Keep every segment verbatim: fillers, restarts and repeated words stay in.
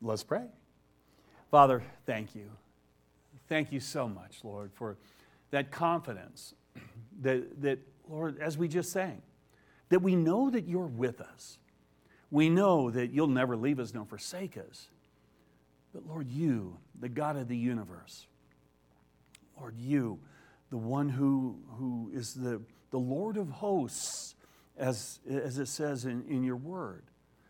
Let's pray. Father, thank you. Thank you so much, Lord, for that confidence that, that, Lord, as we just sang, that we know that you're with us. We know that you'll never leave us nor forsake us. But Lord, you, the God of the universe, Lord, you, the one who, who is the, the Lord of hosts, as, as it says in, in your word,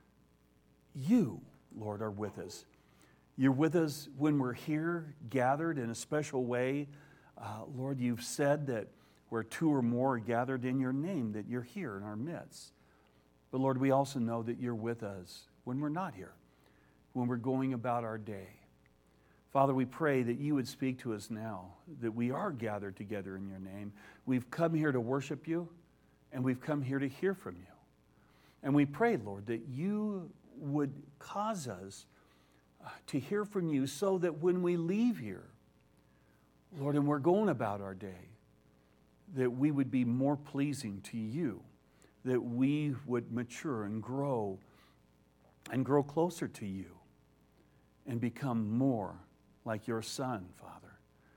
you, Lord, are with us. You're with us when we're here, gathered in a special way. Uh, Lord, you've said that where two or more are gathered in your name, that you're here in our midst. But Lord, we also know that you're with us when we're not here, when we're going about our day. Father, we pray that you would speak to us now, that we are gathered together in your name. We've come here to worship you, and we've come here to hear from you. And we pray, Lord, that you would cause us uh, to hear from you so that when we leave here, Lord, and we're going about our day, that we would be more pleasing to you, that we would mature and grow and grow closer to you and become more like your Son, Father.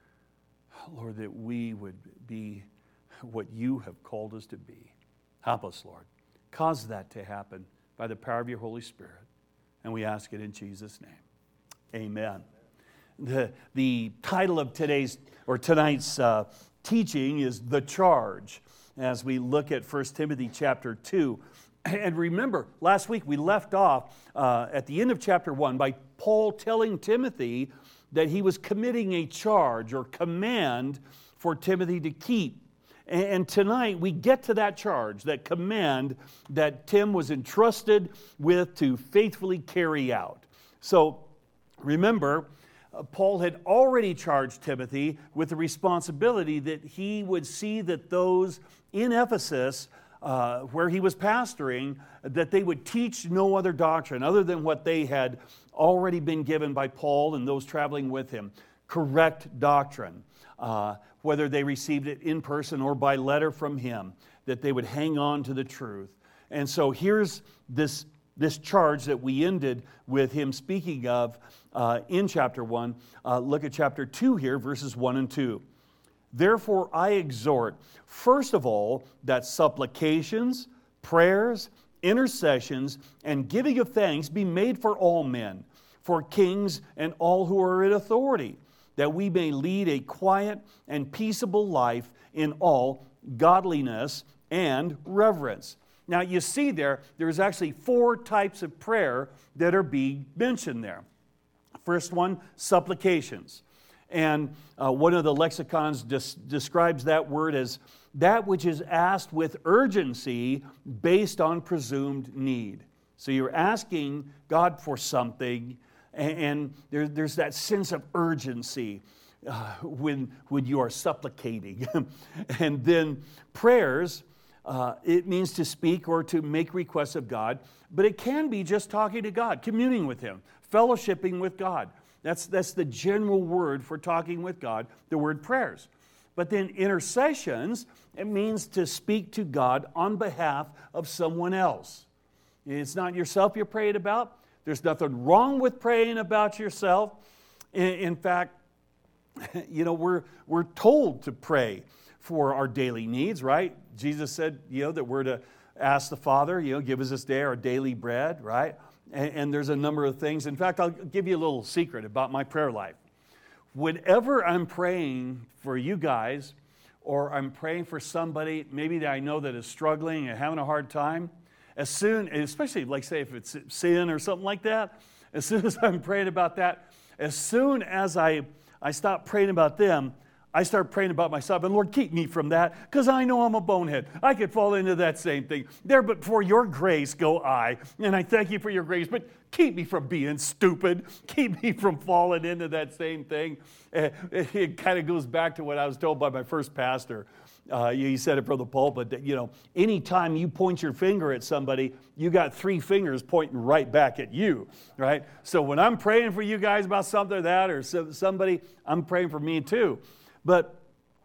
Lord, that we would be what you have called us to be. Help us, Lord. Cause that to happen by the power of your Holy Spirit. And we ask it in Jesus' name. Amen. The, the title of today's or tonight's uh, teaching is The Charge, as we look at First Timothy chapter two. And remember, last week we left off uh, at the end of chapter one by Paul telling Timothy that he was committing a charge or command for Timothy to keep. And tonight we get to that charge, that command that Tim was entrusted with to faithfully carry out. So remember, uh, Paul had already charged Timothy with the responsibility that he would see that those in Ephesus, uh, where he was pastoring, that they would teach no other doctrine other than what they had already been given by Paul and those traveling with him. Correct doctrine. Uh, whether they received it in person or by letter from him, that they would hang on to the truth. And so here's this, this charge that we ended with him speaking of uh, in chapter one. Uh, look at chapter two here, verses one and two. Therefore I exhort, first of all, that supplications, prayers, intercessions, and giving of thanks be made for all men, for kings and all who are in authority, that we may lead a quiet and peaceable life in all godliness and reverence. Now you see there, there's actually four types of prayer that are being mentioned there. First one, supplications. And uh, one of the lexicons des- describes that word as that which is asked with urgency based on presumed need. So you're asking God for something, and there, there's that sense of urgency uh, when, when you are supplicating. And then prayers, uh, it means to speak or to make requests of God, but it can be just talking to God, communing with Him, fellowshipping with God. That's, that's the general word for talking with God, the word prayers. But then intercessions, it means to speak to God on behalf of someone else. It's not yourself you're praying about. There's nothing wrong with praying about yourself. In, in fact, you know, we're, we're told to pray for our daily needs, right? Jesus said, you know, that we're to ask the Father, you know, give us this day our daily bread, right? And, and there's a number of things. In fact, I'll give you a little secret about my prayer life. Whenever I'm praying for you guys, or I'm praying for somebody maybe that I know that is struggling and having a hard time, as soon, especially like say if it's sin or something like that, as soon as I'm praying about that, as soon as I, I stop praying about them, I start praying about myself. And Lord, keep me from that, because I know I'm a bonehead. I could fall into that same thing. There, but for your grace go I. And I thank you for your grace, but keep me from being stupid. Keep me from falling into that same thing. Uh, it kind of goes back to what I was told by my first pastor. Uh, he said it from the pulpit that, you know, anytime you point your finger at somebody, you got three fingers pointing right back at you, right? So when I'm praying for you guys about something or that or somebody, I'm praying for me too. But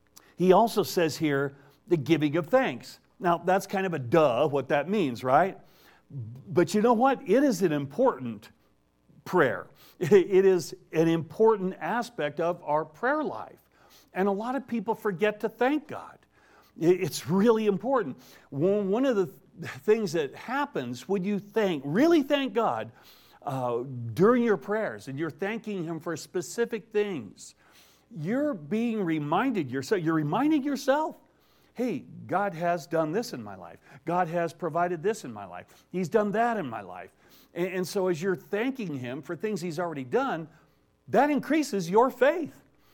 he also says here, the giving of thanks. Now, that's kind of a duh what that means, right? But you know what? It is an important prayer. It is an important aspect of our prayer life. And a lot of people forget to thank God. It's really important. One of the things that happens when you thank, really thank God uh, during your prayers, and you're thanking Him for specific things, you're being reminded yourself, you're reminding yourself, hey, God has done this in my life. God has provided this in my life. He's done that in my life. And, and so as you're thanking Him for things He's already done, that increases your faith.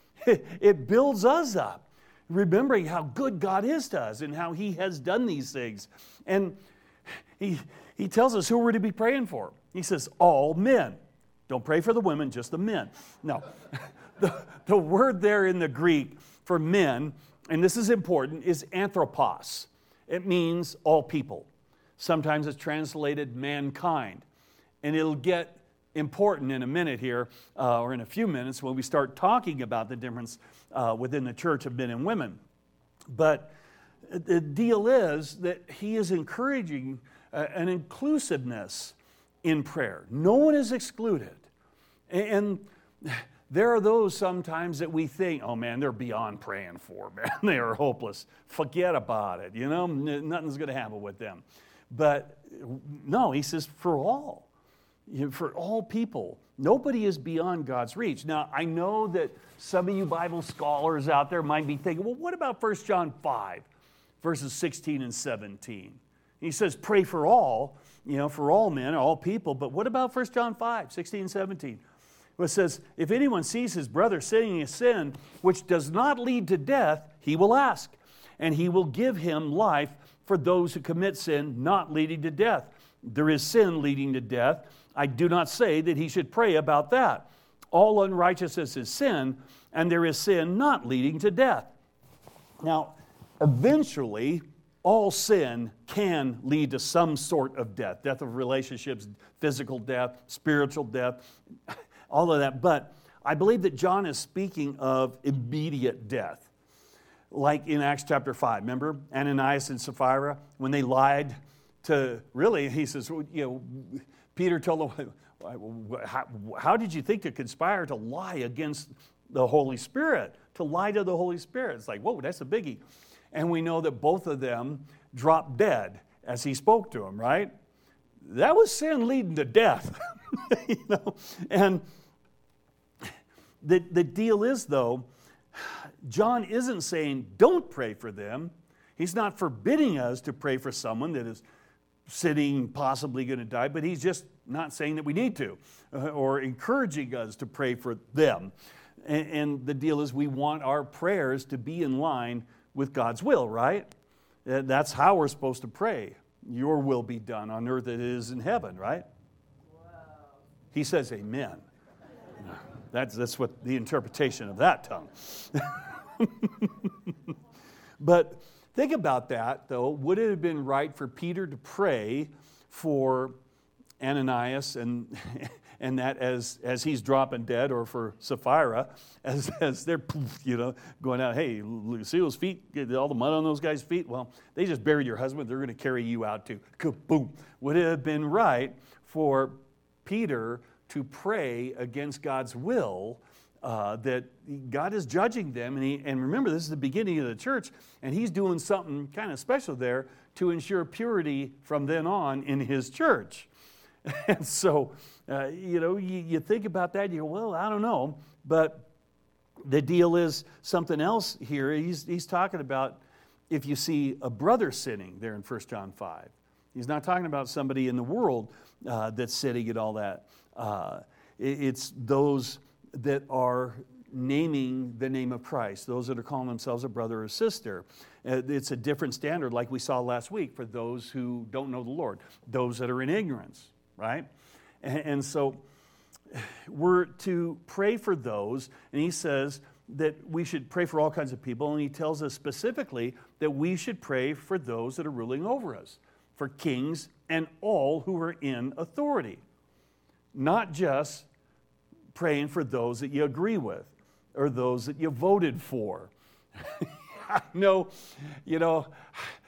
It builds us up. Remembering how good God is to us and how He has done these things. And he, he tells us who we're to be praying for. He says, all men. Don't pray for the women, just the men. No. the, the word there in the Greek for men, and this is important, is anthropos. It means all people. Sometimes it's translated mankind. And it'll get important in a minute here, uh, or in a few minutes, when we start talking about the difference uh, within the church of men and women. But the deal is that he is encouraging uh, an inclusiveness in prayer. No one is excluded. And there are those sometimes that we think, oh man, they're beyond praying for, man. They are hopeless. Forget about it, you know, nothing's going to happen with them. But no, he says for all. You know, for all people. Nobody is beyond God's reach. Now, I know that some of you Bible scholars out there might be thinking, well, what about First John five, verses sixteen and seventeen? He says, pray for all, you know, for all men, all people. But what about First John five, sixteen and seventeen? Well, it says, if anyone sees his brother sinning a sin which does not lead to death, he will ask, and he will give him life for those who commit sin not leading to death. There is sin leading to death. I do not say that he should pray about that. All unrighteousness is sin, and there is sin not leading to death. Now, eventually, all sin can lead to some sort of death. Death of relationships, physical death, spiritual death, all of that. But I believe that John is speaking of immediate death. Like in Acts chapter five, remember Ananias and Sapphira, when they lied to, really, he says, you know, Peter told them, how, how did you think to conspire to lie against the Holy Spirit? To lie to the Holy Spirit. It's like, whoa, that's a biggie. And we know that both of them dropped dead as he spoke to them, right? That was sin leading to death. you know? And the, the deal is, though, John isn't saying don't pray for them. He's not forbidding us to pray for someone that is sitting, possibly going to die, but he's just not saying that we need to, uh, or encouraging us to pray for them. And, and the deal is we want our prayers to be in line with God's will, right? Uh, that's how we're supposed to pray. Your will be done on earth as it is in heaven, right? Wow. He says amen. That's, that's what the interpretation of that tongue. But think about that, though. Would it have been right for Peter to pray for Ananias and, and that as, as he's dropping dead, or for Sapphira as, as they're, you know, going out, hey, see those feet, get all the mud on those guys' feet? Well, they just buried your husband. They're going to carry you out too. Kaboom. Would it have been right for Peter to pray against God's will, uh, that God is judging them? And, he, and remember, this is the beginning of the church, and he's doing something kind of special there to ensure purity from then on in his church. And so, uh, you know, you, you think about that, you go, well, I don't know. But the deal is something else here. He's, he's talking about if you see a brother sinning there in First John five. He's not talking about somebody in the world uh, that's sinning and all that. Uh, it, it's those that are naming the name of Christ, those that are calling themselves a brother or sister. Uh, it's a different standard, like we saw last week, for those who don't know the Lord, those that are in ignorance, right? And, and so we're to pray for those, and he says that we should pray for all kinds of people, and he tells us specifically that we should pray for those that are ruling over us, for kings and all who are in authority. Not just praying for those that you agree with or those that you voted for. I know, you know,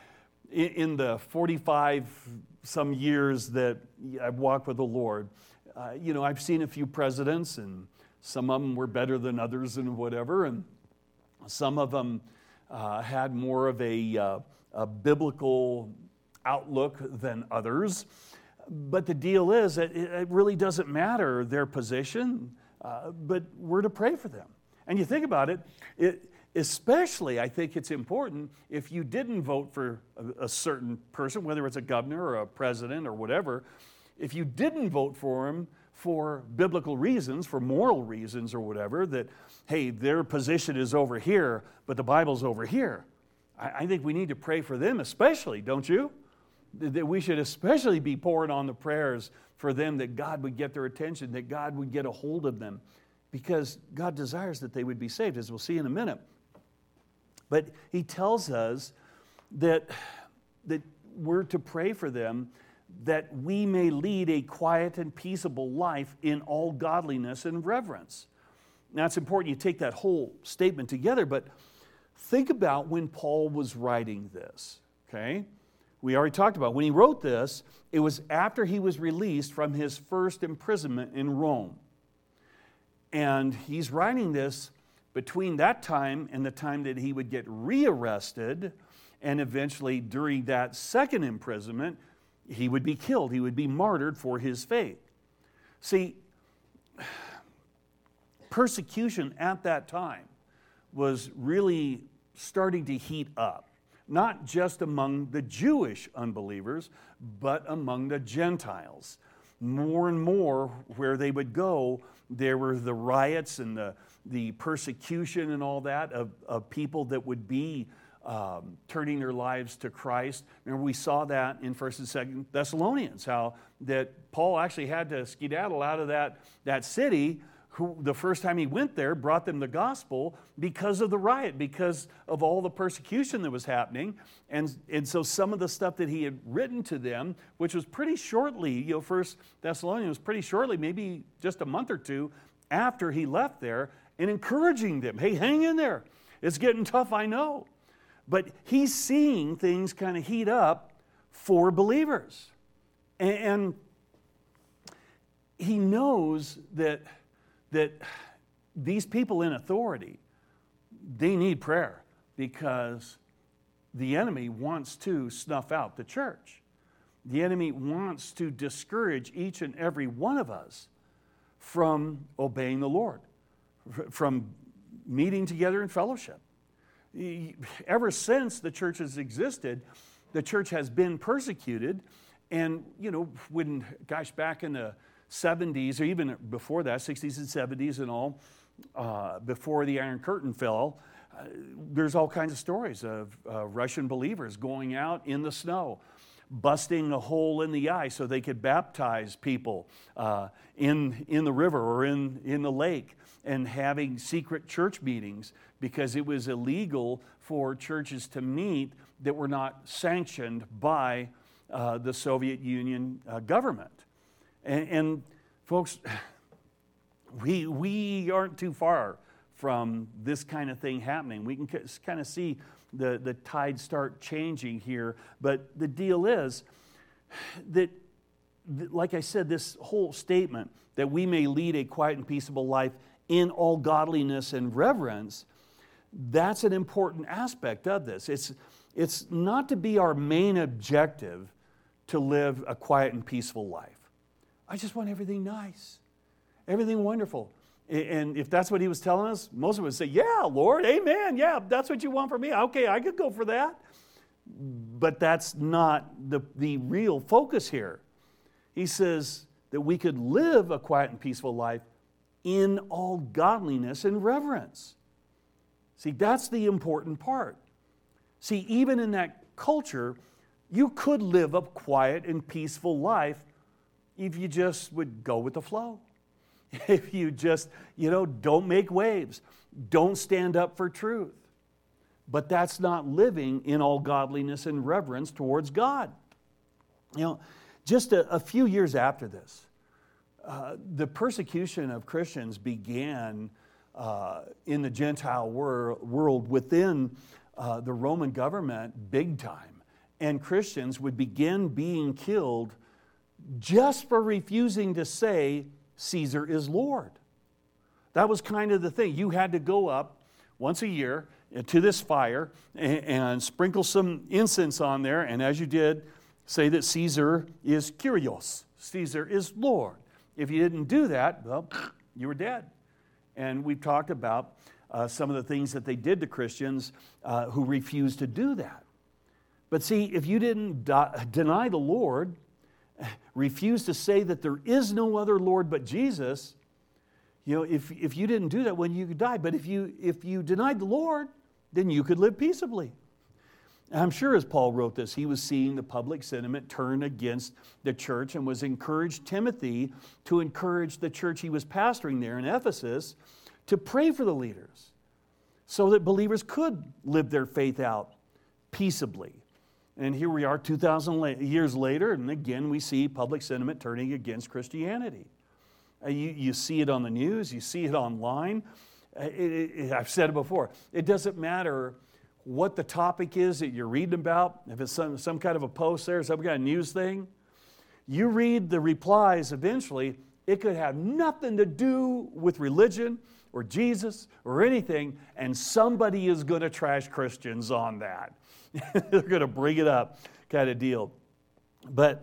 in, in the forty-five some years that I've walked with the Lord, uh, you know, I've seen a few presidents, and some of them were better than others and whatever, and some of them uh, had more of a, uh, a biblical outlook than others. But the deal is that it really doesn't matter their position, uh, but we're to pray for them. And you think about it, it, especially I think it's important if you didn't vote for a, a certain person, whether it's a governor or a president or whatever, if you didn't vote for him for biblical reasons, for moral reasons or whatever, that, hey, their position is over here, but the Bible's over here. I, I think we need to pray for them especially, don't you? That we should especially be pouring on the prayers for them, that God would get their attention, that God would get a hold of them, because God desires that they would be saved, as we'll see in a minute. But he tells us that, that we're to pray for them, that we may lead a quiet and peaceable life in all godliness and reverence. Now, it's important you take that whole statement together, but think about when Paul was writing this, okay? We already talked about when he wrote this, it was after he was released from his first imprisonment in Rome. And he's writing this between that time and the time that he would get rearrested, and eventually during that second imprisonment, he would be killed. He would be martyred for his faith. See, persecution at that time was really starting to heat up. Not just among the Jewish unbelievers, but among the Gentiles. More and more, where they would go, there were the riots and the, the persecution and all that of, of people that would be um, turning their lives to Christ. Remember, we saw that in First and Second Thessalonians, how that Paul actually had to skedaddle out of that, that city. Who, the first time he went there, brought them the gospel because of the riot, because of all the persecution that was happening. And, and so some of the stuff that he had written to them, which was pretty shortly, you know, First Thessalonians was pretty shortly, maybe just a month or two after he left there, and encouraging them, hey, hang in there. It's getting tough, I know. But he's seeing things kind of heat up for believers. And, and he knows that that these people in authority, they need prayer, because the enemy wants to snuff out the church. The enemy wants to discourage each and every one of us from obeying the Lord, from meeting together in fellowship. Ever since the church has existed, the church has been persecuted. And, you know, when, gosh, back in the seventies, or even before that, sixties and seventies and all, uh, before the Iron Curtain fell, uh, there's all kinds of stories of uh, Russian believers going out in the snow, busting a hole in the ice so they could baptize people uh, in, in the river or in, in the lake, and having secret church meetings because it was illegal for churches to meet that were not sanctioned by uh, the Soviet Union uh, government. And, and folks, we, we aren't too far from this kind of thing happening. We can kind of see the, the tide start changing here. But the deal is that, like I said, this whole statement that we may lead a quiet and peaceable life in all godliness and reverence, that's an important aspect of this. It's, it's not to be our main objective to live a quiet and peaceful life. I just want everything nice, everything wonderful. And if that's what he was telling us, most of us would say, yeah, Lord, amen, yeah, that's what you want for me. Okay, I could go for that. But that's not the, the real focus here. He says that we could live a quiet and peaceful life in all godliness and reverence. See, that's the important part. See, even in that culture, you could live a quiet and peaceful life if you just would go with the flow. If you just, you know, don't make waves, don't stand up for truth. But that's not living in all godliness and reverence towards God. You know, just a, a few years after this, uh, the persecution of Christians began uh, in the Gentile wor- world within uh, the Roman government big time. And Christians would begin being killed just for refusing to say Caesar is Lord. That was kind of the thing. You had to go up once a year to this fire and, and sprinkle some incense on there, and as you did, say that Caesar is Kyrios. Caesar is Lord. If you didn't do that, well, you were dead. And we've talked about uh, some of the things that they did to Christians uh, who refused to do that. But see, if you didn't die, deny the Lord, refuse to say that there is no other Lord but Jesus, you know, if, if you didn't do that, when you could die. But if you, if you denied the Lord, then you could live peaceably. And I'm sure as Paul wrote this, he was seeing the public sentiment turn against the church and was encouraged Timothy to encourage the church he was pastoring there in Ephesus to pray for the leaders so that believers could live their faith out peaceably. And here we are two thousand years later, and again we see public sentiment turning against Christianity. Uh, you, you see it on the news, you see it online. Uh, it, it, I've said it before. It doesn't matter what the topic is that you're reading about, if it's some, some kind of a post there, some kind of news thing. You read the replies eventually, it could have nothing to do with religion or Jesus or anything, and somebody is going to trash Christians on that. They're going to bring it up, kind of deal. But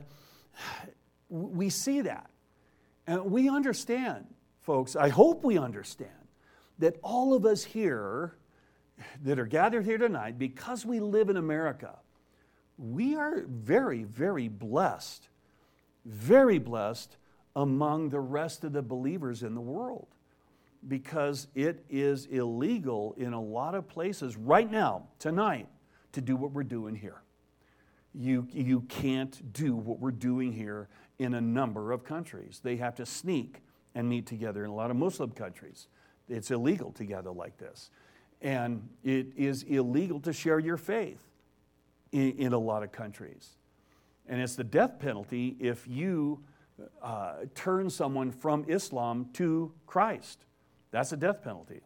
we see that. And we understand, folks, I hope we understand, that all of us here that are gathered here tonight, because we live in America, we are very, very blessed, very blessed among the rest of the believers in the world, because it is illegal in a lot of places right now, tonight, to do what we're doing here. You, you can't do what we're doing here in a number of countries. They have to sneak and meet together in a lot of Muslim countries. It's illegal to gather like this. And it is illegal to share your faith in, in a lot of countries. And it's the death penalty if you uh, turn someone from Islam to Christ. That's a death penalty.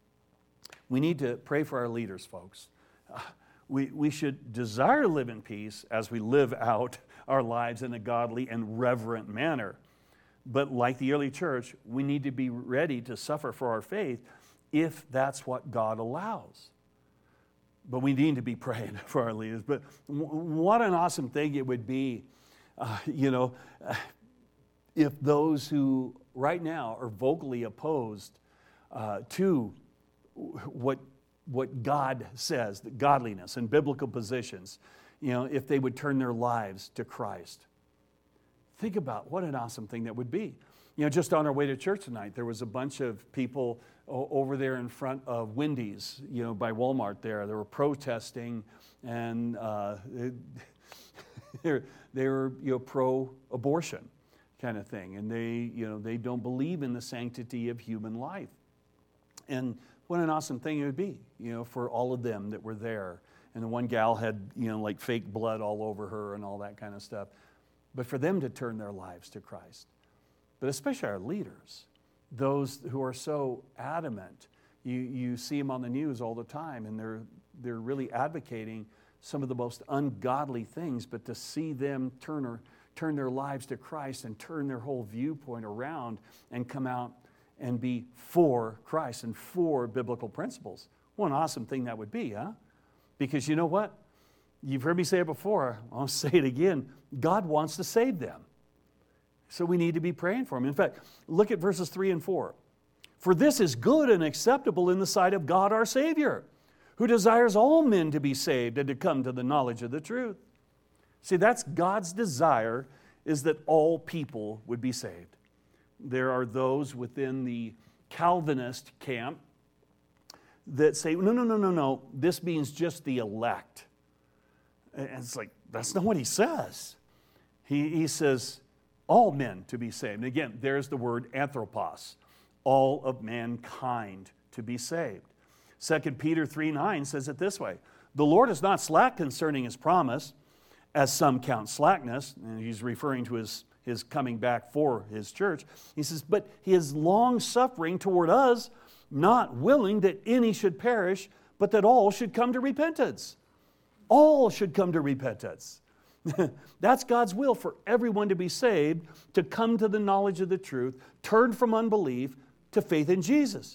We need to pray for our leaders, folks. Uh, We, we should desire to live in peace as we live out our lives in a godly and reverent manner. But like the early church, we need to be ready to suffer for our faith if that's what God allows. But we need to be praying for our leaders. But w- what an awesome thing it would be, uh, you know, uh, if those who right now are vocally opposed uh, to what what God says, the godliness and biblical positions, you know, if they would turn their lives to Christ. Think about what an awesome thing that would be. You know, just on our way to church tonight, there was a bunch of people o- over there in front of Wendy's, you know, by Walmart there. They were protesting, and uh, they, they were, you know, pro-abortion kind of thing. And they, you know, they don't believe in the sanctity of human life. And what an awesome thing it would be, you know, for all of them that were there. And the one gal had, you know, like fake blood all over her and all that kind of stuff. But for them to turn their lives to Christ. But especially our leaders, those who are so adamant. You, you see them on the news all the time, and they're, they're really advocating some of the most ungodly things. But to see them turn, or, turn their lives to Christ and turn their whole viewpoint around and come out and be for Christ and for biblical principles. What an awesome thing that would be, huh? Because you know what? You've heard me say it before. I'll say it again. God wants to save them. So we need to be praying for them. In fact, look at verses three and four. For this is good and acceptable in the sight of God our Savior, who desires all men to be saved and to come to the knowledge of the truth. See, that's God's desire, is that all people would be saved. There are those within the Calvinist camp that say, no, no, no, no, no, this means just the elect. And it's like, that's not what he says. He, he says, all men to be saved. And again, there's the word anthropos, all of mankind to be saved. Second Peter three nine says it this way, the Lord is not slack concerning his promise, as some count slackness, and he's referring to his his coming back for his church. He says, but he is long-suffering toward us, not willing that any should perish, but that all should come to repentance. All should come to repentance. That's God's will, for everyone to be saved, to come to the knowledge of the truth, turn from unbelief to faith in Jesus.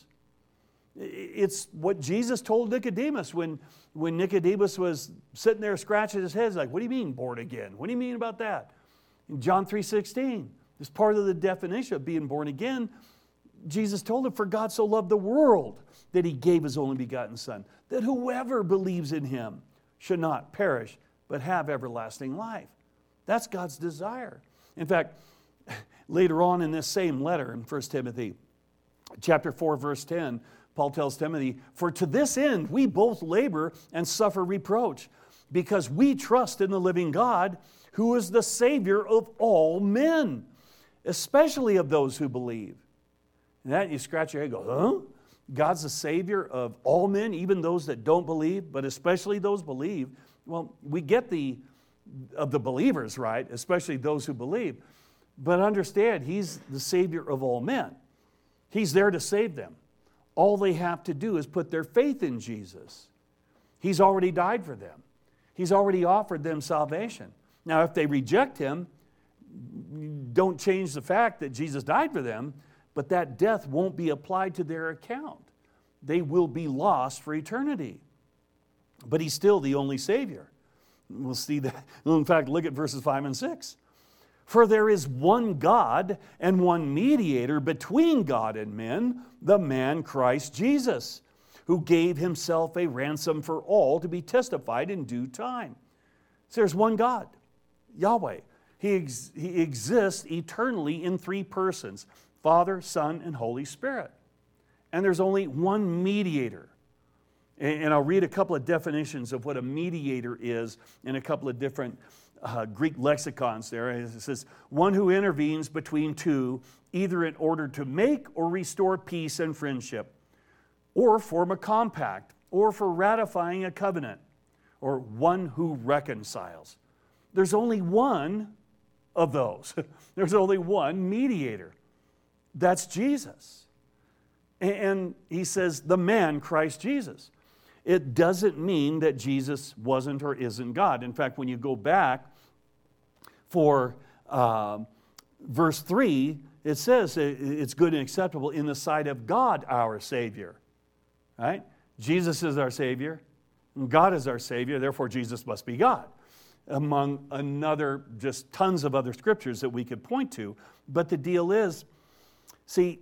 It's what Jesus told Nicodemus when, when Nicodemus was sitting there scratching his head. He's like, what do you mean born again? What do you mean about that? In John three sixteen, as part of the definition of being born again, Jesus told him, for God so loved the world that he gave his only begotten Son, that whoever believes in him should not perish, but have everlasting life. That's God's desire. In fact, later on in this same letter in First Timothy, chapter four, verse ten, Paul tells Timothy, for to this end we both labor and suffer reproach, because we trust in the living God, who is the Savior of all men, especially of those who believe. And that you scratch your head and go, huh? God's the Savior of all men, even those that don't believe, but especially those believe. Well, we get the of the believers, right? Especially those who believe. But understand, He's the Savior of all men. He's there to save them. All they have to do is put their faith in Jesus. He's already died for them. He's already offered them salvation. Now, if they reject Him, don't change the fact that Jesus died for them, but that death won't be applied to their account. They will be lost for eternity. But He's still the only Savior. We'll see that. In fact, look at verses five and six. For there is one God and one mediator between God and men, the man Christ Jesus, who gave Himself a ransom for all to be testified in due time. So there's one God, Yahweh. He, ex- he exists eternally in three persons, Father, Son, and Holy Spirit. And there's only one mediator. And, and I'll read a couple of definitions of what a mediator is in a couple of different uh, Greek lexicons there. It says, one who intervenes between two, either in order to make or restore peace and friendship, or form a compact, or for ratifying a covenant, or one who reconciles. There's only one of those. There's only one mediator. That's Jesus. And he says, the man, Christ Jesus. It doesn't mean that Jesus wasn't or isn't God. In fact, when you go back for uh, verse three, it says it's good and acceptable in the sight of God, our Savior. Right? Jesus is our Savior. God is our Savior. Therefore, Jesus must be God. Among another, just tons of other scriptures that we could point to. But the deal is, see,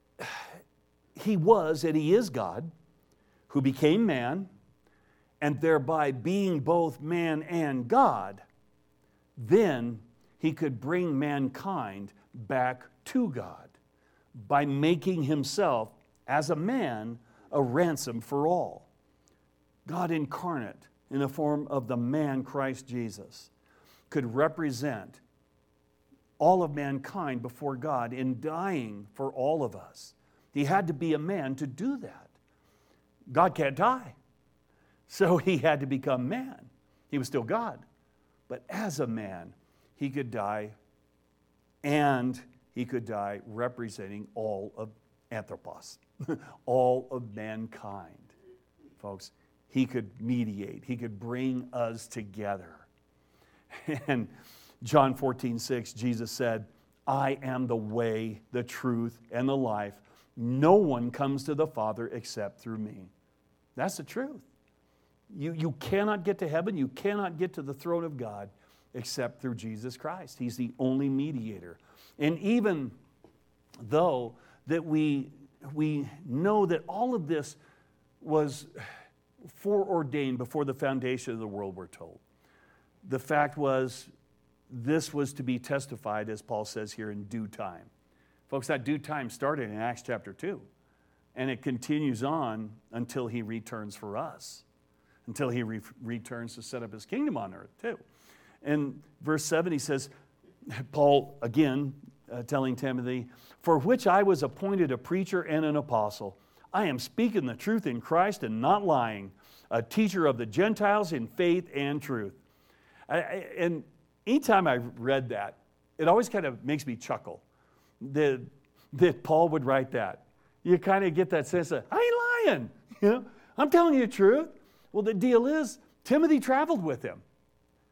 He was and He is God, who became man, and thereby being both man and God, then He could bring mankind back to God by making Himself, as a man, a ransom for all. God incarnate in the form of the man Christ Jesus could represent all of mankind before God in dying for all of us. He had to be a man to do that. God can't die. So He had to become man. He was still God. But as a man, He could die, and He could die representing all of anthropos, all of mankind. Folks, He could mediate. He could bring us together. And John fourteen six, Jesus said, I am the way, the truth, and the life. No one comes to the Father except through me. That's the truth. You, you cannot get to heaven, you cannot get to the throne of God except through Jesus Christ. He's the only mediator. And even though that we, we know that all of this was foreordained before the foundation of the world, we're told. The fact was, this was to be testified, as Paul says here, in due time. Folks, that due time started in Acts chapter two, and it continues on until He returns for us, until He re- returns to set up His kingdom on earth too. And verse seven, he says, Paul, again, uh, telling Timothy, for which I was appointed a preacher and an apostle. I am speaking the truth in Christ and not lying, a teacher of the Gentiles in faith and truth. I, I, and anytime I read that, it always kind of makes me chuckle that, that Paul would write that. You kind of get that sense of, I ain't lying, you know, I'm telling you the truth. Well, the deal is, Timothy traveled with him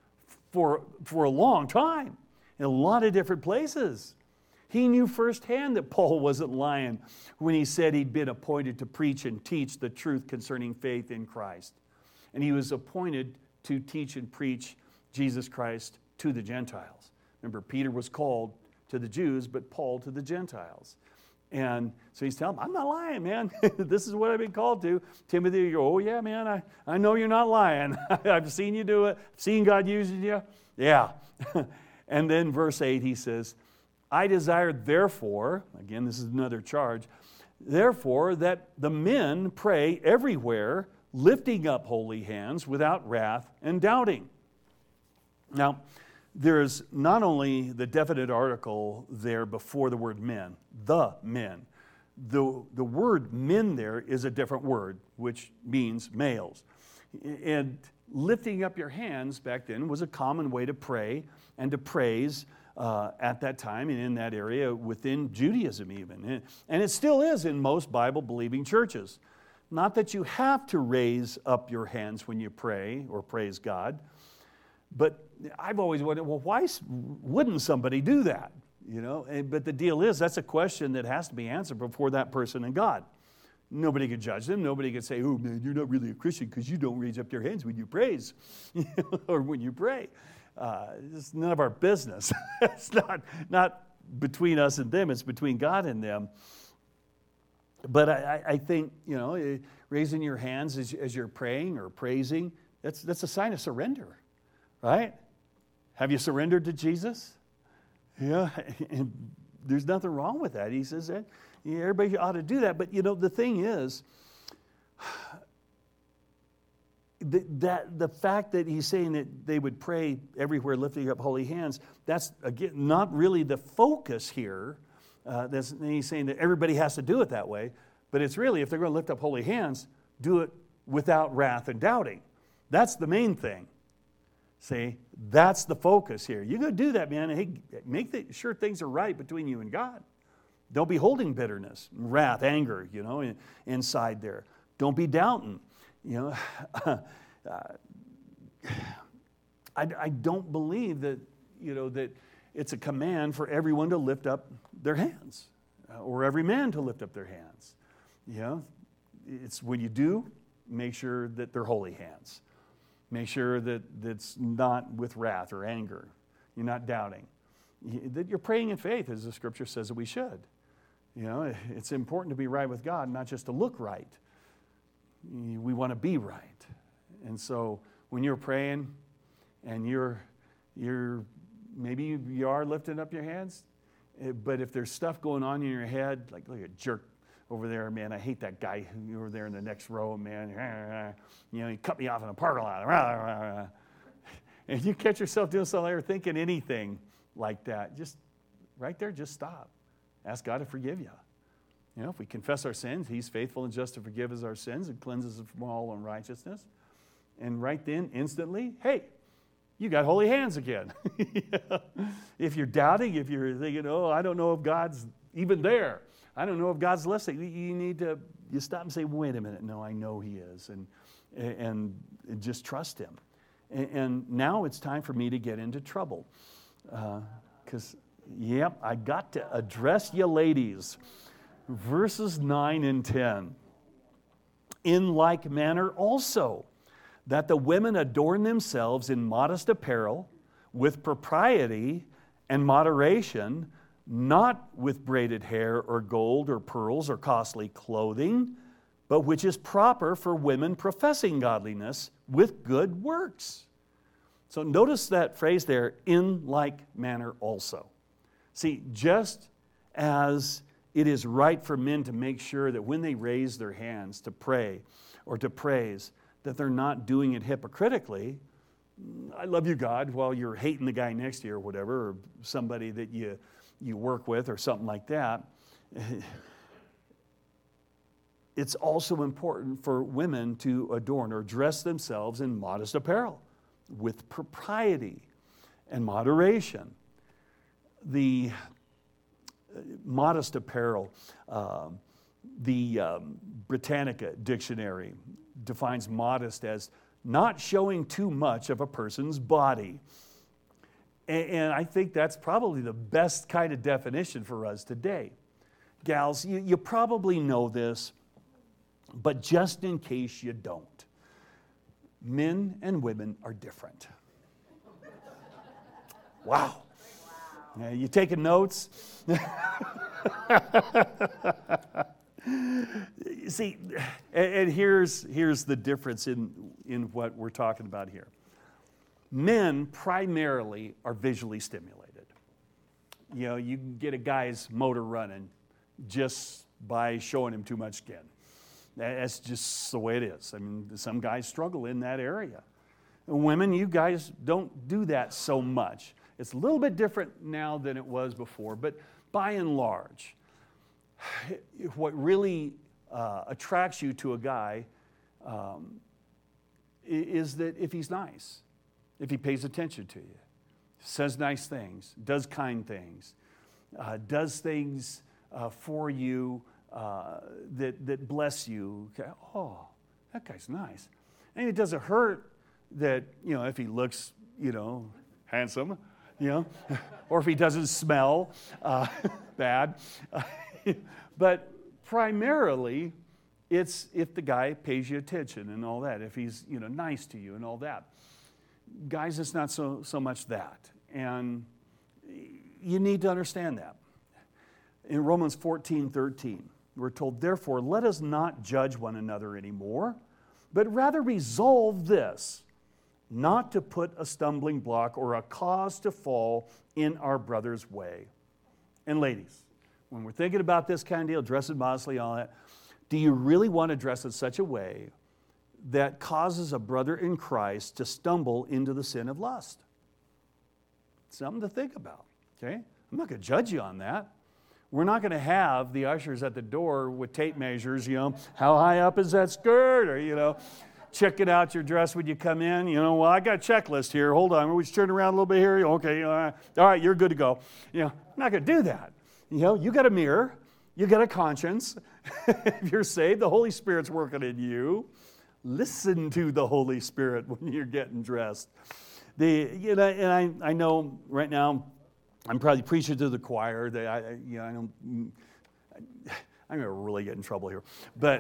for, for a long time in a lot of different places. He knew firsthand that Paul wasn't lying when he said he'd been appointed to preach and teach the truth concerning faith in Christ. And he was appointed to teach and preach Jesus Christ to the Gentiles. Remember, Peter was called to the Jews, but Paul to the Gentiles. And so he's telling them, I'm not lying, man. This is what I've been called to. Timothy, you go, oh yeah, man, I, I know you're not lying. I've seen you do it. I've seen God using you. Yeah. And then verse eight, he says, I desire therefore, again, this is another charge, therefore that the men pray everywhere, lifting up holy hands without wrath and doubting. Now, there's not only the definite article there before the word men, the men. The, the word men there is a different word, which means males. And lifting up your hands back then was a common way to pray and to praise uh, at that time and in that area within Judaism even. And it still is in most Bible-believing churches. Not that you have to raise up your hands when you pray or praise God, but I've always wondered, well, why wouldn't somebody do that? You know, and, but the deal is that's a question that has to be answered before that person and God. Nobody could judge them. Nobody could say, oh, man, you're not really a Christian because you don't raise up your hands when you praise or when you pray. Uh, it's none of our business. It's not, not between us and them. It's between God and them. But I, I think, you know, raising your hands as, as you're praying or praising, that's, that's a sign of surrender, right? Have you surrendered to Jesus? Yeah, and there's nothing wrong with that. He says that yeah, everybody ought to do that. But, you know, the thing is, the, that the fact that he's saying that they would pray everywhere lifting up holy hands, that's, again, not really the focus here. Uh, that's, he's saying that everybody has to do it that way. But it's really, if they're going to lift up holy hands, do it without wrath and doubting. That's the main thing. See, that's the focus here. You're going to do that, man. Hey, make the, sure things are right between you and God. Don't be holding bitterness, wrath, anger, you know, in, inside there. Don't be doubting. You know, uh, I, I don't believe that, you know, that it's a command for everyone to lift up their hands uh, or every man to lift up their hands. You know, it's when you do, make sure that they're holy hands. Make sure that it's not with wrath or anger. You're not doubting. That you're praying in faith, as the Scripture says that we should. You know, it's important to be right with God, not just to look right. We want to be right. And so when you're praying and you're, you're maybe you are lifting up your hands, but if there's stuff going on in your head, like, like a jerk over there, man, I hate that guy over there in the next row, man. You know, he cut me off in the parking lot. And if you catch yourself doing something or thinking anything like that, just right there, just stop. Ask God to forgive you. You know, if we confess our sins, He's faithful and just to forgive us our sins and cleanses us from all unrighteousness. And right then, instantly, hey, you got holy hands again. If you're doubting, if you're thinking, oh, I don't know if God's even there. I don't know if God's listening. You need to you stop and say, wait a minute. No, I know He is. And, and, and just trust Him. And, and now it's time for me to get into trouble. Because, uh, yep, I got to address you ladies. Verses nine and ten. In like manner also, that the women adorn themselves in modest apparel, with propriety and moderation, not with braided hair or gold or pearls or costly clothing, but which is proper for women professing godliness with good works. So notice that phrase there, in like manner also. See, just as it is right for men to make sure that when they raise their hands to pray or to praise, that they're not doing it hypocritically. I love you, God, while you're hating the guy next to you or whatever, or somebody that you, you work with or something like that. It's also important for women to adorn or dress themselves in modest apparel with propriety and moderation. The modest apparel, uh, the um, Britannica dictionary defines modest as not showing too much of a person's body. And, and I think that's probably the best kind of definition for us today. Gals, you, you probably know this, but just in case you don't, men and women are different. Wow. Wow. You taking notes? See, and, and here's, here's the difference in, in what we're talking about here. Men primarily are visually stimulated. You know, you can get a guy's motor running just by showing him too much skin. That's just the way it is. I mean, some guys struggle in that area. Women, you guys don't do that so much. It's a little bit different now than it was before, but by and large, what really uh, attracts you to a guy um, is that if he's nice, if he pays attention to you, says nice things, does kind things, uh, does things uh, for you uh, that, that bless you. Okay, oh, that guy's nice. And it doesn't hurt that, you know, if he looks, you know, handsome, you know, or if he doesn't smell uh, bad. But primarily, it's if the guy pays you attention and all that, if he's, you know, nice to you and all that. Guys, it's not so, so much that. And you need to understand that. In Romans fourteen thirteen, we're told, therefore, let us not judge one another anymore, but rather resolve this, not to put a stumbling block or a cause to fall in our brother's way. And ladies, when we're thinking about this kind of deal, dressing modestly, all that, do you really want to dress in such a way that causes a brother in Christ to stumble into the sin of lust? Something to think about, okay? I'm not going to judge you on that. We're not going to have the ushers at the door with tape measures, you know, how high up is that skirt, or, you know, checking out your dress when you come in. You know, well, I got a checklist here. Hold on, we just turn around a little bit here. Okay, all right, all right, you're good to go. You know, I'm not going to do that. You know, you got a mirror, you got a conscience. If you're saved, the Holy Spirit's working in you. Listen to the Holy Spirit when you're getting dressed. The, you know, and I, I know right now I'm probably preaching to the choir. That I, you know, I don't, I'm going to really get in trouble here. But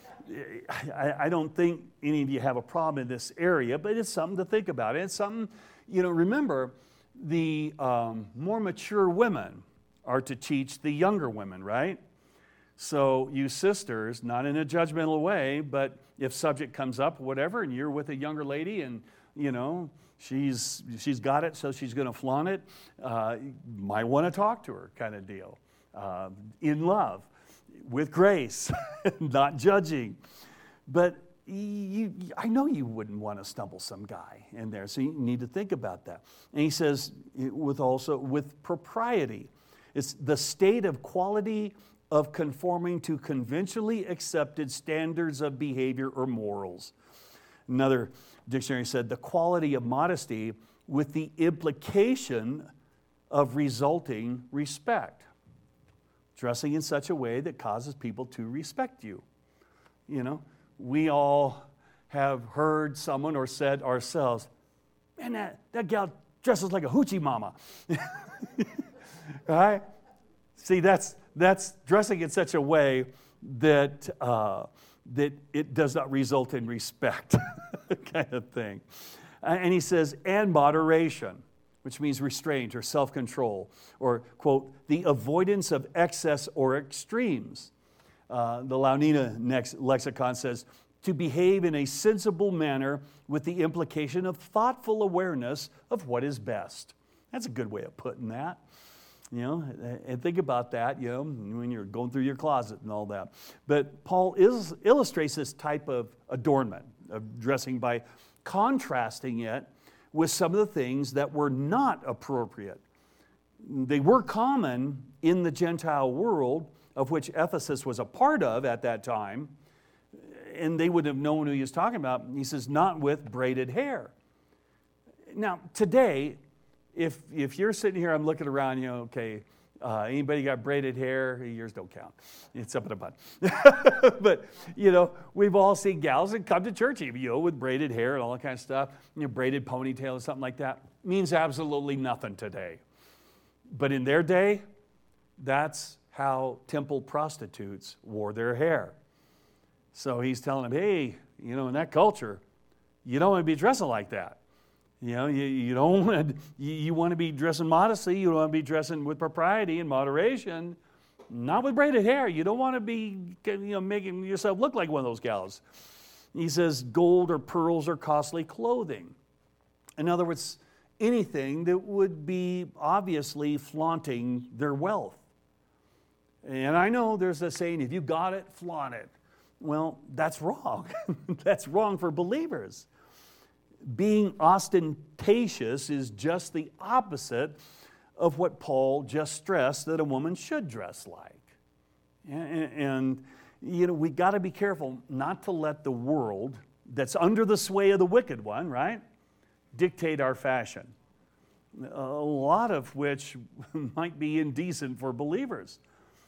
I, I don't think any of you have a problem in this area, but it's something to think about. It's something, you know, remember, the um, more mature women are to teach the younger women, right? So you sisters, not in a judgmental way, but if subject comes up, whatever, and you're with a younger lady and, you know, she's she's got it, so she's going to flaunt it, uh, might want to talk to her kind of deal. Uh, in love, with grace, not judging. But you, I know you wouldn't want to stumble some guy in there, so you need to think about that. And he says, with also with propriety. It's the state of quality of conforming to conventionally accepted standards of behavior or morals. Another dictionary said the quality of modesty with the implication of resulting respect. Dressing in such a way that causes people to respect you. You know, we all have heard someone or said ourselves, man, that, that gal dresses like a hoochie mama. Right? See, that's that's dressing in such a way that uh, that it does not result in respect, kind of thing. And he says, and moderation, which means restraint or self-control, or, quote, the avoidance of excess or extremes. Uh, the Launina lexicon says, to behave in a sensible manner with the implication of thoughtful awareness of what is best. That's a good way of putting that. You know, and think about that, you know, when you're going through your closet and all that. But Paul is, illustrates this type of adornment, of dressing, by contrasting it with some of the things that were not appropriate. They were common in the Gentile world, of which Ephesus was a part of at that time, and they would have known who he was talking about. He says, not with braided hair. Now, today, if if you're sitting here, I'm looking around, you know, okay, Uh, anybody got braided hair? Yours don't count. It's up in a bun. But, you know, we've all seen gals that come to church, you know, with braided hair and all that kind of stuff, you know, braided ponytail or something like that. Means absolutely nothing today. But in their day, that's how temple prostitutes wore their hair. So he's telling them, hey, you know, in that culture, you don't want to be dressing like that. You know, you, you don't want to, you, you want to be dressing modestly. You want to be dressing with propriety and moderation, not with braided hair. You don't want to be, you know, making yourself look like one of those gals. He says gold or pearls or costly clothing. In other words, anything that would be obviously flaunting their wealth. And I know there's a saying, if you got it, flaunt it. Well, that's wrong. That's wrong for believers. Being ostentatious is just the opposite of what Paul just stressed that a woman should dress like. And, and you know, we got to be careful not to let the world that's under the sway of the wicked one, right, dictate our fashion. A lot of which might be indecent for believers.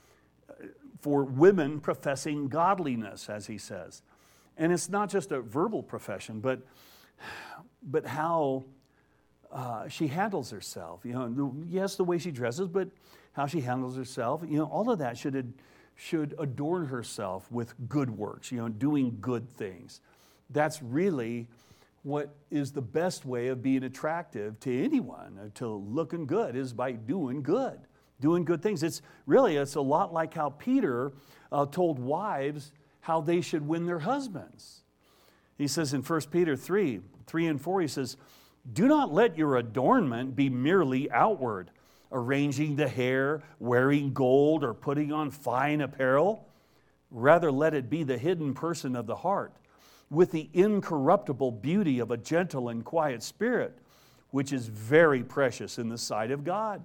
For women professing godliness, as he says. And it's not just a verbal profession, but, but how uh, she handles herself. You know, yes, the way she dresses, but how she handles herself. You know, all of that should, should adorn herself with good works, you know, doing good things. That's really what is the best way of being attractive to anyone, to looking good, is by doing good. Doing good things. It's really, it's a lot like how Peter uh, told wives how they should win their husbands. He says in First Peter three, three and four, he says, do not let your adornment be merely outward, arranging the hair, wearing gold, or putting on fine apparel. Rather, let it be the hidden person of the heart, with the incorruptible beauty of a gentle and quiet spirit, which is very precious in the sight of God.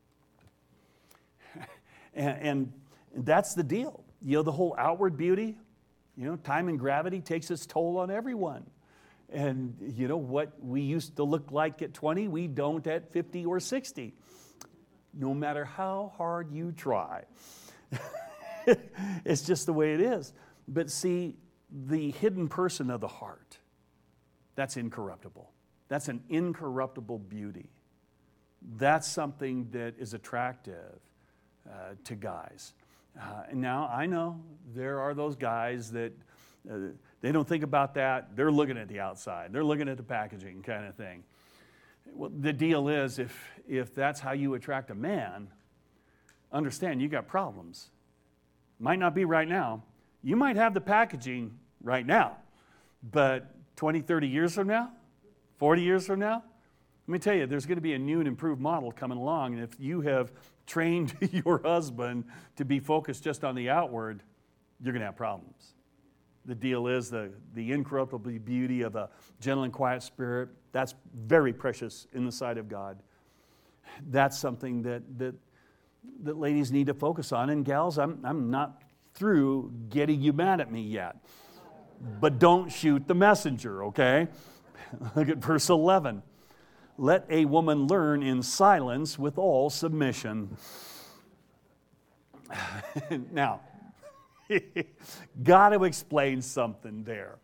And, and that's the deal. You know, the whole outward beauty, you know, time and gravity takes its toll on everyone. And, you know, what we used to look like at twenty, we don't at fifty or sixty. No matter how hard you try. It's just the way it is. But see, the hidden person of the heart, that's incorruptible. That's an incorruptible beauty. That's something that is attractive Uh, to guys. Uh, and now I know there are those guys that uh, they don't think about that. They're looking at the outside. They're looking at the packaging kind of thing. Well, the deal is if, if that's how you attract a man, understand you got problems. Might not be right now. You might have the packaging right now, but twenty, thirty years from now, forty years from now, let me tell you, there's going to be a new and improved model coming along, and if you have trained your husband to be focused just on the outward, you're going to have problems. The deal is the, the incorruptible beauty of a gentle and quiet spirit, that's very precious in the sight of God. That's something that, that, that ladies need to focus on. And gals, I'm, I'm not through getting you mad at me yet. But don't shoot the messenger, okay? Look at verse eleven. Let a woman learn in silence with all submission. Now, got to explain something there.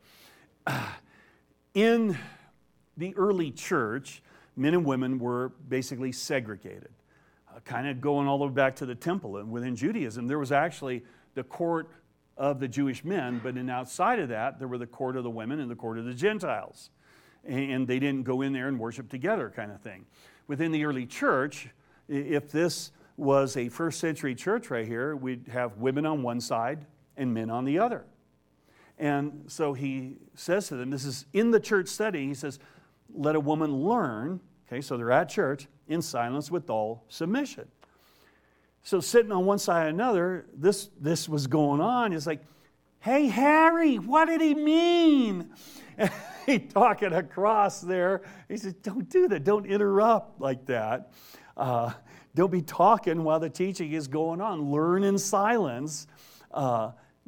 In the early church, men and women were basically segregated, uh, kind of going all the way back to the temple. And within Judaism, there was actually the court of the Jewish men, but then outside of that, there were the court of the women and the court of the Gentiles. And they didn't go in there and worship together kind of thing. Within the early church, if this was a first century church right here, we'd have women on one side and men on the other. And so he says to them, this is in the church setting, he says, let a woman learn, okay, so they're at church, in silence with all submission. So sitting on one side and another, this, this was going on. It's like, hey, Harry, what did he mean? He talking across there. He said, don't do that. Don't interrupt like that. Uh, don't be talking while the teaching is going on. Learn in silence. Uh,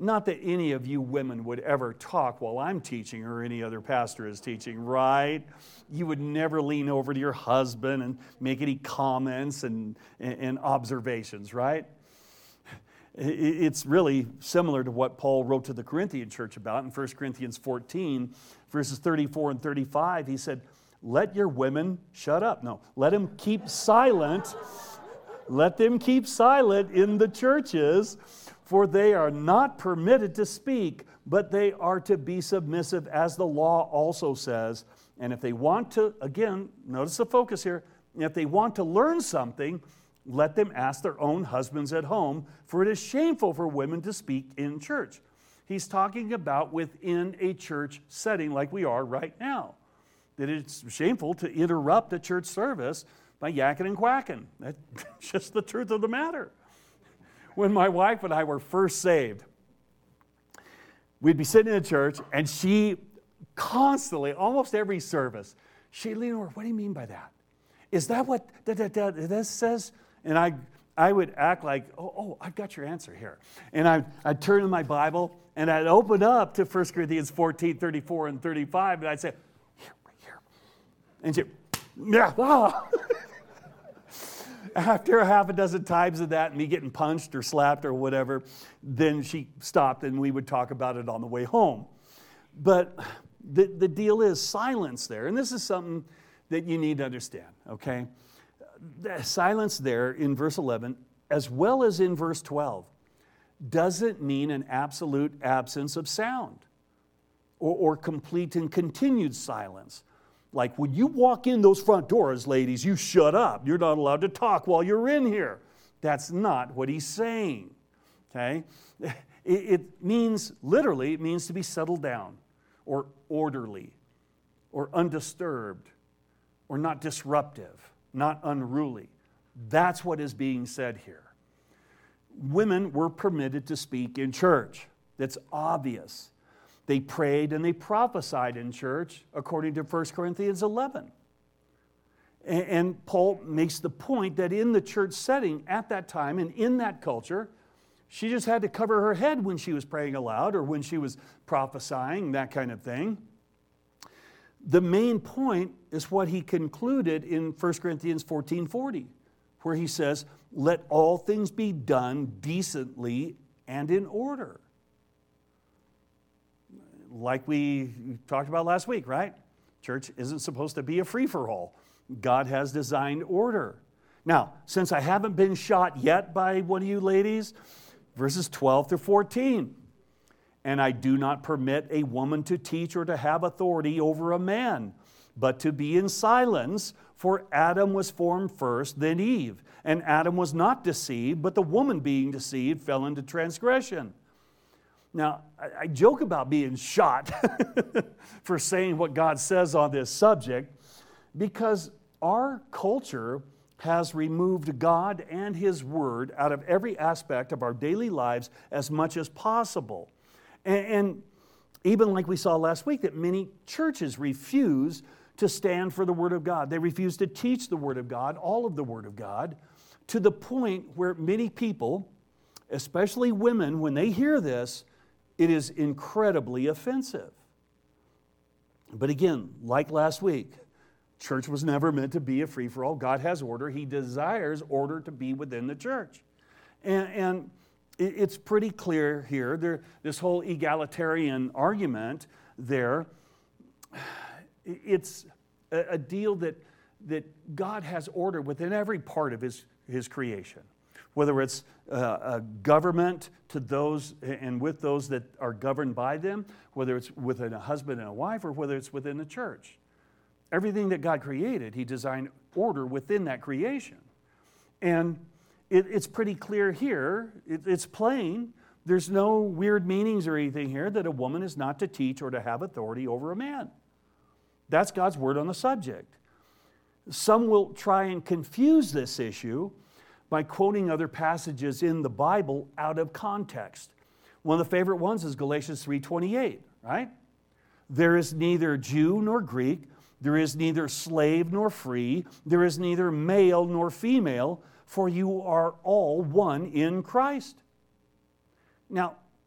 Not that any of you women would ever talk while I'm teaching or any other pastor is teaching, right? You would never lean over to your husband and make any comments and, and, and observations, right? It's really similar to what Paul wrote to the Corinthian church about in First Corinthians fourteen, verses thirty-four and thirty-five. He said, let your women shut up. No, let them keep silent. Let them keep silent in the churches, for they are not permitted to speak, but they are to be submissive, as the law also says. And if they want to, again, notice the focus here, if they want to learn something, let them ask their own husbands at home, for it is shameful for women to speak in church. He's talking about within a church setting like we are right now. That it's shameful to interrupt a church service by yakking and quacking. That's just the truth of the matter. When my wife and I were first saved, we'd be sitting in a church, and she constantly, almost every service, she'd lean over, what do you mean by that? Is that what da, da, da, this says? And I I would act like, oh, oh, I've got your answer here. And I, I'd turn to my Bible, and I'd open up to First Corinthians fourteen, thirty-four, and thirty-five, and I'd say, here, right here. And she, yeah, ah. After a half a dozen times of that, and me getting punched or slapped or whatever, then she stopped, and we would talk about it on the way home. But the, the deal is silence there, and this is something that you need to understand, okay? The silence there in verse eleven, as well as in verse twelve, doesn't mean an absolute absence of sound or, or complete and continued silence. Like when you walk in those front doors, ladies, you shut up. You're not allowed to talk while you're in here. That's not what he's saying, okay? It, it means, literally, it means to be settled down or orderly or undisturbed or not disruptive, not unruly. That's what is being said here. Women were permitted to speak in church. That's obvious. They prayed and they prophesied in church, according to First Corinthians eleven. And Paul makes the point that in the church setting at that time and in that culture, she just had to cover her head when she was praying aloud or when she was prophesying, that kind of thing. The main point is what he concluded in First Corinthians fourteen forty, where he says, let all things be done decently and in order. Like we talked about last week, right? Church isn't supposed to be a free-for-all. God has designed order. Now, since I haven't been shot yet by one of you ladies, verses twelve through fourteen. And I do not permit a woman to teach or to have authority over a man, but to be in silence, for Adam was formed first, then Eve. And Adam was not deceived, but the woman being deceived fell into transgression. Now, I joke about being shot for saying what God says on this subject, because our culture has removed God and His Word out of every aspect of our daily lives as much as possible. And, and even like we saw last week, that many churches refuse to stand for the Word of God. They refuse to teach the Word of God, all of the Word of God, to the point where many people, especially women, when they hear this, it is incredibly offensive. But again, like last week, church was never meant to be a free-for-all. God has order. He desires order to be within the church. And, and it's pretty clear here, there, this whole egalitarian argument there, it's a, a deal that, that God has order within every part of His, his creation. Whether it's uh, a government to those and with those that are governed by them, whether it's within a husband and a wife, or whether it's within the church. Everything that God created, He designed order within that creation. And it, it's pretty clear here, it, it's plain, there's no weird meanings or anything here that a woman is not to teach or to have authority over a man. That's God's word on the subject. Some will try and confuse this issue by quoting other passages in the Bible out of context. One of the favorite ones is Galatians three twenty-eight, right? There is neither Jew nor Greek, there is neither slave nor free, there is neither male nor female, for you are all one in Christ. Now,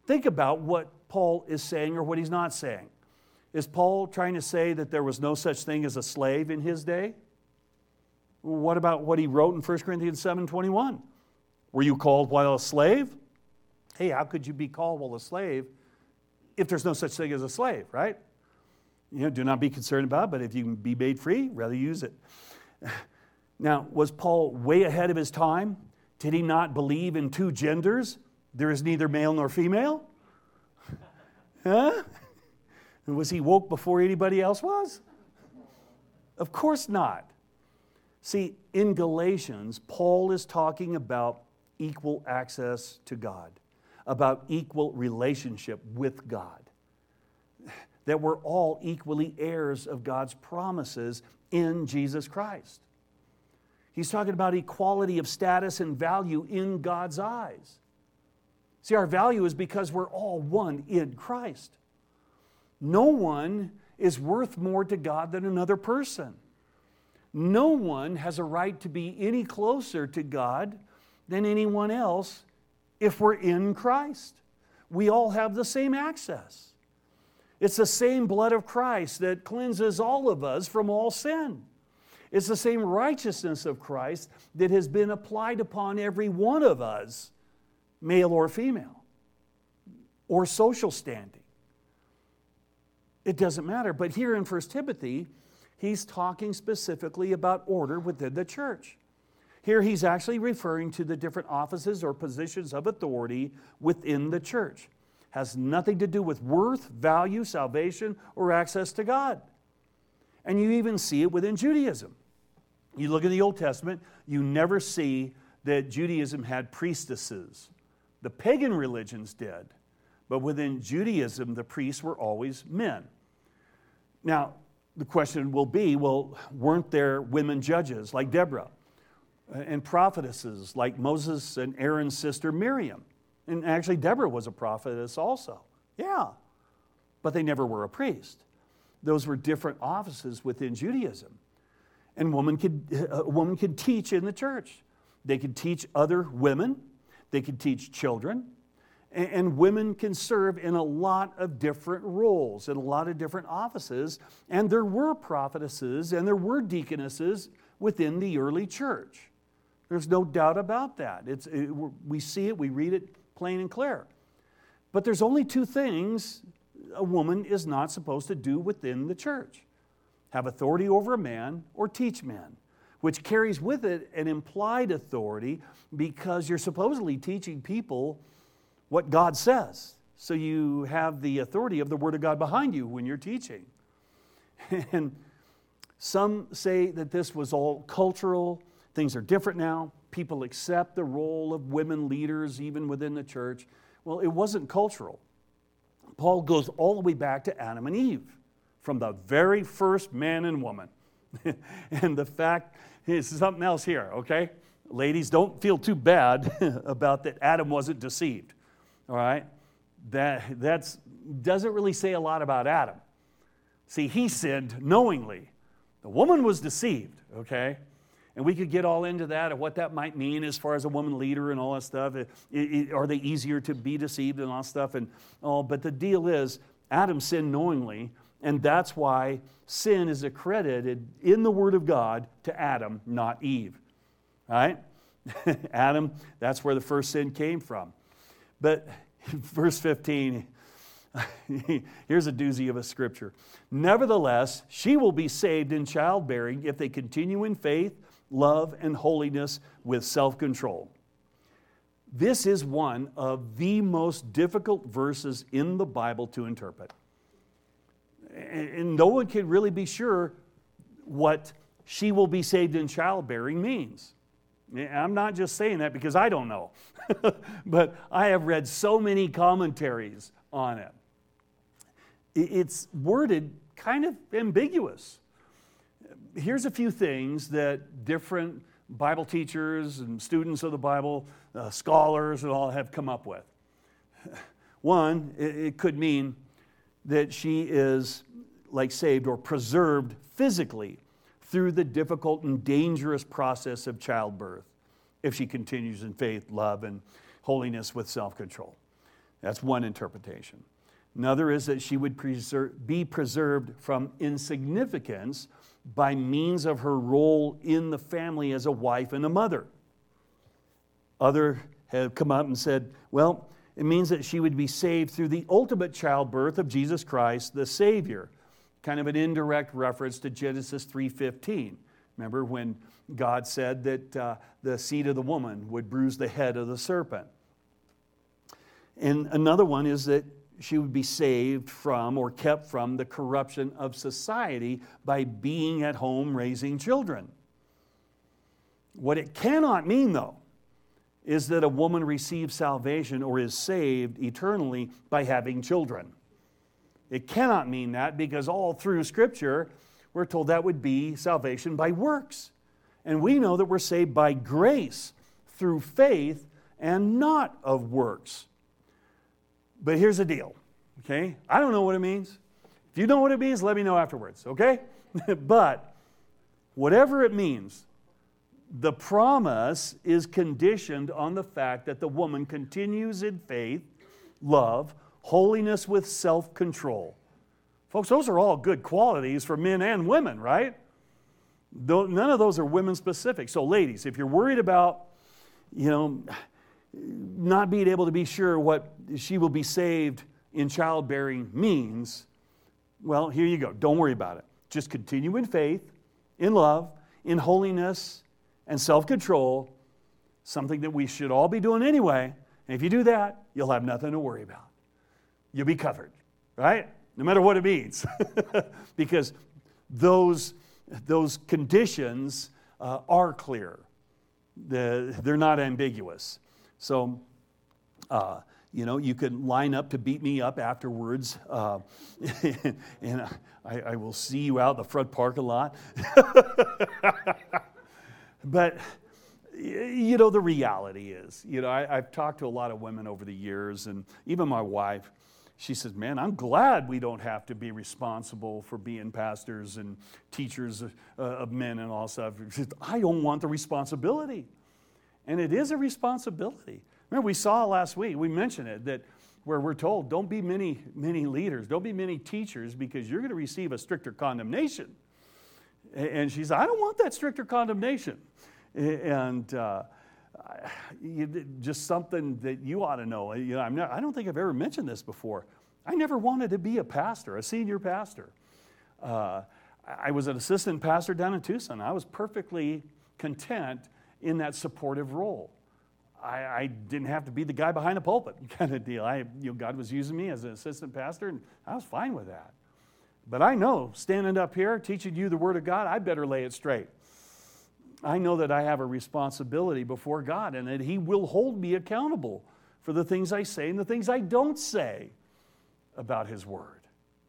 think about what Paul is saying or what he's not saying. Is Paul trying to say that there was no such thing as a slave in his day? What about what he wrote in First Corinthians seven twenty-one? Were you called while a slave? Hey, how could you be called while a slave if there's no such thing as a slave, right? You know, do not be concerned about it, but if you can be made free, rather use it. Now, was Paul way ahead of his time? Did he not believe in two genders? There is neither male nor female? Huh? Was he woke before anybody else was? Of course not. See, in Galatians, Paul is talking about equal access to God, about equal relationship with God, that we're all equally heirs of God's promises in Jesus Christ. He's talking about equality of status and value in God's eyes. See, our value is because we're all one in Christ. No one is worth more to God than another person. No one has a right to be any closer to God than anyone else if we're in Christ. We all have the same access. It's the same blood of Christ that cleanses all of us from all sin. It's the same righteousness of Christ that has been applied upon every one of us, male or female, or social standing. It doesn't matter. But here in First Timothy, he's talking specifically about order within the church. Here he's actually referring to the different offices or positions of authority within the church. Has nothing to do with worth, value, salvation, or access to God. And you even see it within Judaism. You look in the Old Testament, you never see that Judaism had priestesses. The pagan religions did. But within Judaism, the priests were always men. Now, the question will be, well, weren't there women judges like Deborah? And prophetesses like Moses and Aaron's sister Miriam? And actually, Deborah was a prophetess also. Yeah. But they never were a priest. Those were different offices within Judaism. And woman could, a woman could teach in the church. They could teach other women. They could teach children. And, and women can serve in a lot of different roles, in a lot of different offices. And there were prophetesses and there were deaconesses within the early church. There's no doubt about that. It's, it, we see it, we read it plain and clear. But there's only two things a woman is not supposed to do within the church: have authority over a man or teach men, which carries with it an implied authority because you're supposedly teaching people what God says. So you have the authority of the Word of God behind you when you're teaching. And some say that this was all cultural. Things are different now. People accept the role of women leaders even within the church. Well, it wasn't cultural. Paul goes all the way back to Adam and Eve, from the very first man and woman. And the fact is something else here, okay? Ladies, don't feel too bad about that Adam wasn't deceived, all right? That that's, doesn't really say a lot about Adam. See, he sinned knowingly. The woman was deceived, okay? And we could get all into that and what that might mean as far as a woman leader and all that stuff. It, it, are they easier to be deceived and all that stuff? And oh, but the deal is, Adam sinned knowingly, and that's why sin is accredited in the Word of God to Adam, not Eve. All right? Adam, that's where the first sin came from. But verse fifteen, here's a doozy of a scripture. Nevertheless, she will be saved in childbearing if they continue in faith, love, and holiness with self-control. This is one of the most difficult verses in the Bible to interpret. And no one can really be sure what she will be saved in childbearing means. I'm not just saying that because I don't know. But I have read so many commentaries on it. It's worded kind of ambiguous. Here's a few things that different Bible teachers and students of the Bible, uh, scholars and all have come up with. One, it, it could mean that she is like saved or preserved physically through the difficult and dangerous process of childbirth if she continues in faith, love, and holiness with self-control. That's one interpretation. Another is that she would preserve, be preserved from insignificance by means of her role in the family as a wife and a mother. Others have come up and said, well, it means that she would be saved through the ultimate childbirth of Jesus Christ, the Savior. Kind of an indirect reference to Genesis three fifteen. Remember when God said that uh, the seed of the woman would bruise the head of the serpent. And another one is that she would be saved from or kept from the corruption of society by being at home raising children. What it cannot mean, though, is that a woman receives salvation or is saved eternally by having children. It cannot mean that, because all through Scripture, we're told that would be salvation by works. And we know that we're saved by grace through faith and not of works. But here's the deal, okay? I don't know what it means. If you know what it means, let me know afterwards, okay? But whatever it means, the promise is conditioned on the fact that the woman continues in faith, love, holiness with self-control. Folks, those are all good qualities for men and women, right? None of those are women-specific. So ladies, if you're worried about, you know, not being able to be sure what she will be saved in childbearing means, well, here you go. Don't worry about it. Just continue in faith, in love, in holiness, and self-control, something that we should all be doing anyway. And if you do that, you'll have nothing to worry about. You'll be covered, right? No matter what it means. Because those, those conditions uh, are clear. The, they're not ambiguous. So, uh, you know, you can line up to beat me up afterwards, uh, and I, I will see you out in the front parking lot. But, you know, the reality is, you know, I, I've talked to a lot of women over the years, and even my wife, she says, man, I'm glad we don't have to be responsible for being pastors and teachers of, uh, of men and all stuff. She says, I don't want the responsibility. And it is a responsibility. Remember, we saw last week, we mentioned it, that where we're told, don't be many, many leaders, don't be many teachers, because you're going to receive a stricter condemnation. And she said, I don't want that stricter condemnation. And uh, just something that you ought to know. You know, I'm not, I don't think I've ever mentioned this before. I never wanted to be a pastor, a senior pastor. Uh, I was an assistant pastor down in Tucson. I was perfectly content in that supportive role. I, I didn't have to be the guy behind the pulpit kind of deal. I, you know, God was using me as an assistant pastor, and I was fine with that. But I know, standing up here, teaching you the Word of God, I better lay it straight. I know that I have a responsibility before God, and that He will hold me accountable for the things I say and the things I don't say about His Word.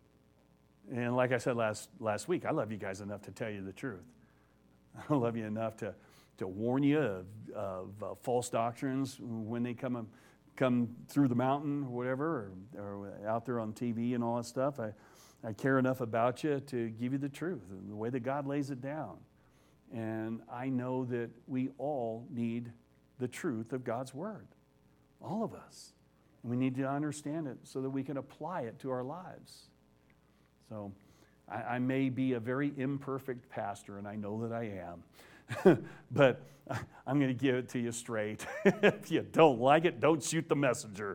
And like I said last, last week, I love you guys enough to tell you the truth. I love you enough to, to warn you of, of uh, false doctrines when they come, come through the mountain or whatever, or, or out there on T V and all that stuff. I, I care enough about you to give you the truth and the way that God lays it down. And I know that we all need the truth of God's Word. All of us. And we need to understand it so that we can apply it to our lives. So I, I may be a very imperfect pastor, and I know that I am. But I'm going to give it to you straight. If you don't like it, don't shoot the messenger.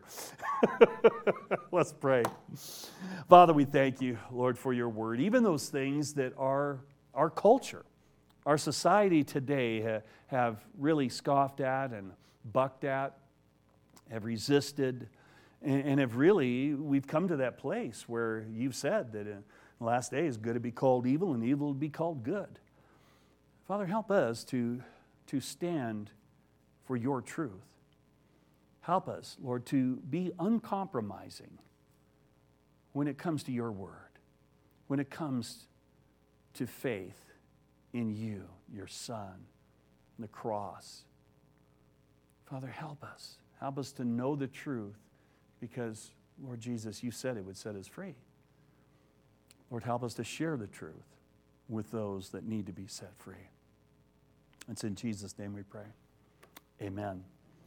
Let's pray. Father, we thank you, Lord, for your Word. Even those things that are our culture, our society today ha, have really scoffed at and bucked at, have resisted, and, and have really, we've come to that place where you've said that in the last days, good to be called evil and evil to be called good. Father, help us to, to stand for your truth. Help us, Lord, to be uncompromising when it comes to your word, when it comes to faith in you, your Son, the cross. Father, help us. Help us to know the truth because, Lord Jesus, you said it would set us free. Lord, help us to share the truth with those that need to be set free. It's in Jesus' name we pray. Amen.